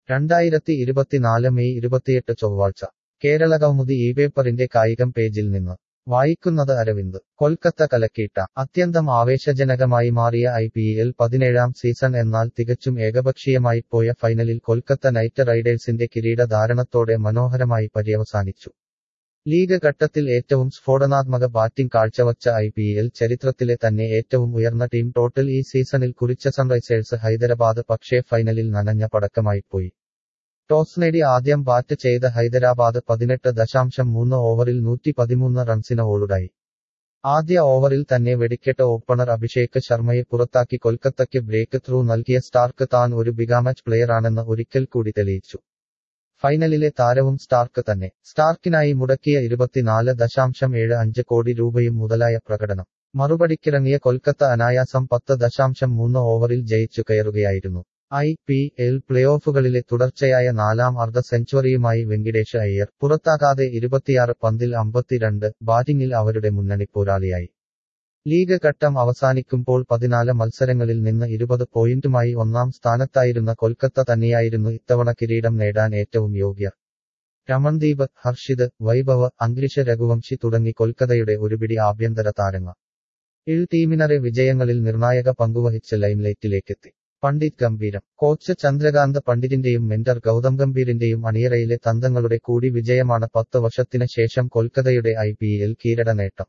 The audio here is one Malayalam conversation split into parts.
2024 മെയ് 28 ചൊവ്വാഴ്ച കേരളകൗമുദി ഇപേപ്പറിന്റെ കായികം പേജിൽ നിന്ന് വായിക്കുന്നത് അരവിന്ദ്. കൊൽക്കത്ത കലക്കിയിട്ട അത്യന്തം ആവേശജനകമായി മാറിയ IPL 17-ാം സീസൺ. എന്നാൽ തികച്ചും ഏകപക്ഷീയമായി പോയ ഫൈനലിൽ കൊൽക്കത്ത നൈറ്റ് റൈഡേഴ്സിന്റെ കിരീടധാരണത്തോടെ മനോഹരമായി പര്യവസാനിച്ചു. ലീഗ് ഘട്ടത്തിൽ ഏറ്റവും സ്ഫോടനാത്മക ബാറ്റിംഗ് കാഴ്ചവച്ച IPL ചരിത്രത്തിലെ തന്നെ ഏറ്റവും ഉയർന്ന ടീം ടോട്ടൽ ഈ സീസണിൽ കുറിച്ച സൺറൈസേഴ്സ് ഹൈദരാബാദ് പക്ഷേ ഫൈനലിൽ നനഞ്ഞ പടക്കമായിപ്പോയി. ടോസ് നേടി ആദ്യം ബാറ്റ് ചെയ്ത ഹൈദരാബാദ് 18.3 ഓവറിൽ 113 റൺസിന് ഔട്ടായി. ആദ്യ ഓവറിൽ തന്നെ വെടിക്കെട്ട ഓപ്പണർ അഭിഷേക് ശർമ്മയെ പുറത്താക്കി കൊൽക്കത്തയ്ക്ക് ബ്രേക്ക് ത്രൂ നൽകിയ സ്റ്റാർക്ക് താൻ ഒരു ബിഗാമാച്ച് പ്ലെയറാണെന്ന് ഒരിക്കൽ കൂടി തെളിയിച്ചു. ഫൈനലിലെ താരവും സ്റ്റാർക്ക് തന്നെ. സ്റ്റാർക്കിനായി മുടക്കിയ 24.75 കോടി രൂപയും മുതലായ പ്രകടനം. മറുപടിക്കിറങ്ങിയ കൊൽക്കത്ത അനായാസം 10.3 ഓവറിൽ ജയിച്ചു കയറുകയായിരുന്നു. IPL പ്ലേഓഫുകളിലെ തുടർച്ചയായ 4ാം അർദ്ധ സെഞ്ചുറിയുമായി വെങ്കിടേഷ് അയ്യർ പുറത്താകാതെ 26 പന്തിൽ 52 ബാറ്റിംഗിൽ അവരുടെ മുന്നണി പോരാളിയായി. ലീഗ് ഘട്ടം അവസാനിക്കുമ്പോൾ 14 മത്സരങ്ങളിൽ നിന്ന് 20 പോയിന്റുമായി ഒന്നാം സ്ഥാനത്തായിരുന്ന കൊൽക്കത്ത തന്നെയായിരുന്നു ഇത്തവണ കിരീടം നേടാൻ ഏറ്റവും യോഗ്യർ. രമൺദീപ്, ഹർഷിത്, വൈഭവ്, അങ്കിഷ് രഘുവംശി തുടങ്ങി കൊൽക്കത്തയുടെ ഒരുപിടി ആഭ്യന്തര താരങ്ങൾ ടീമിനറെ വിജയങ്ങളിൽ നിർണായക പങ്കുവഹിച്ച് ലൈംലൈറ്റിലേക്കെത്തി. പണ്ഡിറ്റ് ഗംഭീരം. കോച്ച് ചന്ദ്രകാന്ത് പണ്ഡിറ്റിന്റെയും മെന്റർ ഗൗതം ഗംഭീറിന്റെയും അണിയറയിലെ തന്ത്രങ്ങളുടെ കൂടി വിജയമാണ് 10 വർഷത്തിന് ശേഷം കൊൽക്കത്തയുടെ IPL കിരീട നേട്ടം.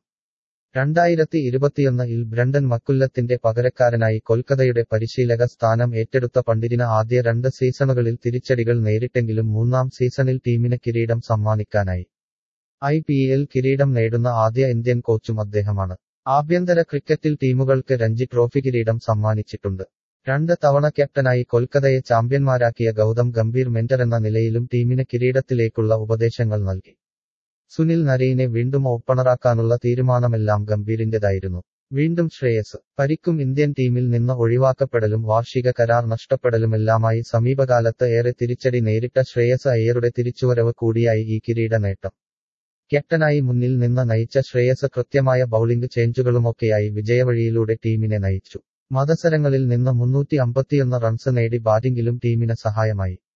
2021-ൽ ബ്രണ്ടൻ മക്കുല്ലത്തിന്റെ പകരക്കാരനായി കൊൽക്കത്തയുടെ പരിശീലക സ്ഥാനം ഏറ്റെടുത്ത പണ്ഡിറ്റിന് ആദ്യ 2 സീസണുകളിൽ തിരിച്ചടികൾ നേരിട്ടെങ്കിലും 3ാം സീസണിൽ ടീമിന് കിരീടം സമ്മാനിക്കാനായി. IPL കിരീടം നേടുന്ന ആദ്യ ഇന്ത്യൻ കോച്ചും അദ്ദേഹമാണ്. ആഭ്യന്തര ക്രിക്കറ്റിൽ ടീമുകൾക്ക് രഞ്ജി ട്രോഫി കിരീടം സമ്മാനിച്ചിട്ടുണ്ട്. 2 തവണ ക്യാപ്റ്റനായി കൊൽക്കത്തയെ ചാമ്പ്യന്മാരാക്കിയ ഗൗതം ഗംഭീർ മെന്ററെന്ന നിലയിലും ടീമിന് കിരീടത്തിലേക്കുള്ള ഉപദേശങ്ങൾ നൽകി. സുനിൽ നരൈനെ വീണ്ടും ഓപ്പണറാക്കാനുള്ള തീരുമാനമെല്ലാം ഗംഭീറിന്റേതായിരുന്നു. വീണ്ടും ശ്രേയസ്. പരിക്കും ഇന്ത്യൻ ടീമിൽ നിന്ന് ഒഴിവാക്കപ്പെടലും വാർഷിക കരാർ നഷ്ടപ്പെടലുമെല്ലാമായി സമീപകാലത്ത് ഏറെ തിരിച്ചടി നേരിട്ട ശ്രേയസ് അയ്യരുടെ തിരിച്ചുവരവ് കൂടിയായി ഈ കിരീട നേട്ടം. ക്യാപ്റ്റനായി മുന്നിൽ നിന്ന് നയിച്ച ശ്രേയസ് കൃത്യമായ ബൌളിംഗ് ചേഞ്ചുകളുമൊക്കെയായി വിജയവഴിയിലൂടെ ടീമിനെ നയിച്ചു. മത്സരങ്ങളിൽ നിന്ന് 351 റൺസ് നേടി ബാറ്റിംഗിലും ടീമിന് സഹായമായി.